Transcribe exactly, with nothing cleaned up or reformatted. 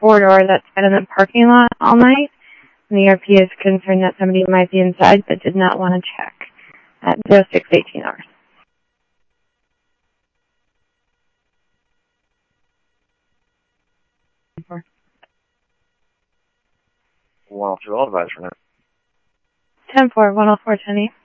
four-door that's been in the parking lot all night. And the E R P is concerned that somebody might be inside but did not want to check at zero six eighteen hours. one oh two, I'll advise for that. ten four, one oh four, ten eight.